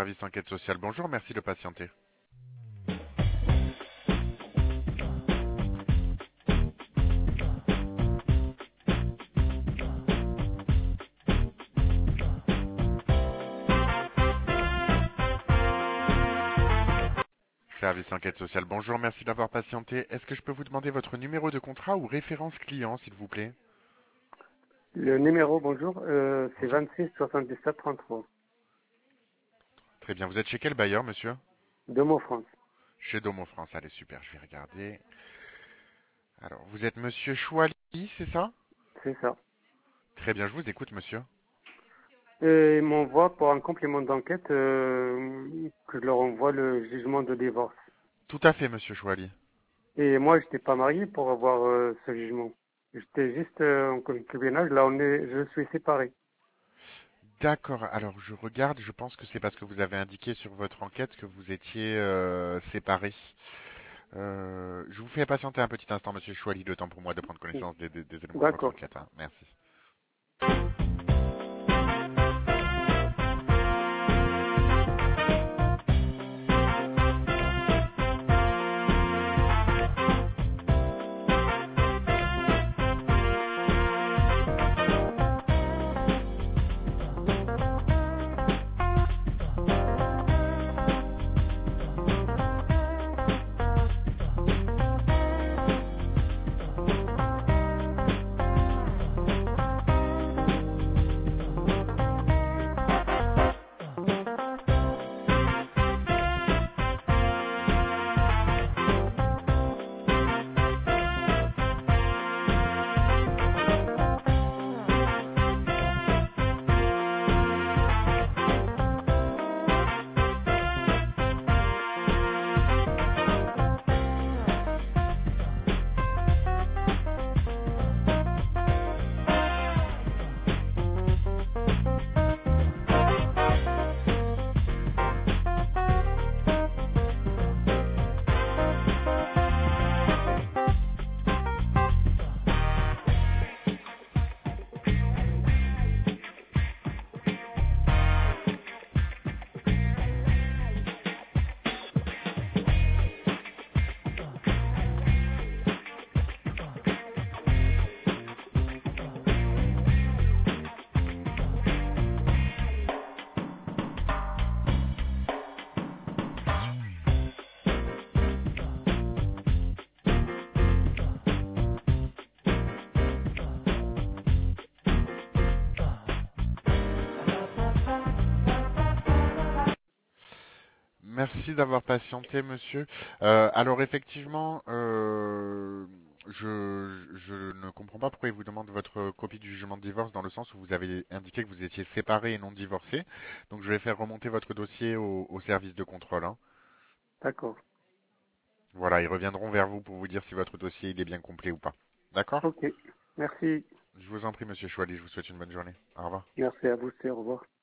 Service enquête sociale, bonjour, merci de patienter. Service enquête sociale, bonjour, merci d'avoir patienté. Est-ce que je peux vous demander votre numéro de contrat ou référence client, s'il vous plaît? Le numéro, bonjour, c'est Bonjour. 26 77 33. Très bien, vous êtes chez quel bailleur, monsieur? Domo France, Chez Domo France, allez, super, je vais regarder. Alors, vous êtes monsieur Chouali, c'est ça? c'est ça. Très bien, je vous écoute, monsieur. Et ils m'envoient pour un complément d'enquête que je leur envoie le jugement de divorce. Tout à fait, monsieur Chouali. Et moi, je n'étais pas marié pour avoir ce jugement. J'étais juste en concubinage. Là, je suis séparé. D'accord, alors je regarde, je pense que c'est parce que vous avez indiqué sur votre enquête que vous étiez séparés. Je vous fais patienter un petit instant, monsieur Chouali, le temps pour moi de prendre connaissance des éléments de votre D'accord. enquête, hein. Merci. Merci d'avoir patienté, monsieur. Alors effectivement, je ne comprends pas pourquoi il vous demande votre copie du jugement de divorce dans le sens où vous avez indiqué que vous étiez séparé et non divorcé. Donc je vais faire remonter votre dossier au service de contrôle, hein. D'accord. Voilà, ils reviendront vers vous pour vous dire si votre dossier il est bien complet ou pas. D'accord? Ok. Merci. Je vous en prie, monsieur Chouali, je vous souhaite une bonne journée. Au revoir. Merci à vous aussi. Au revoir.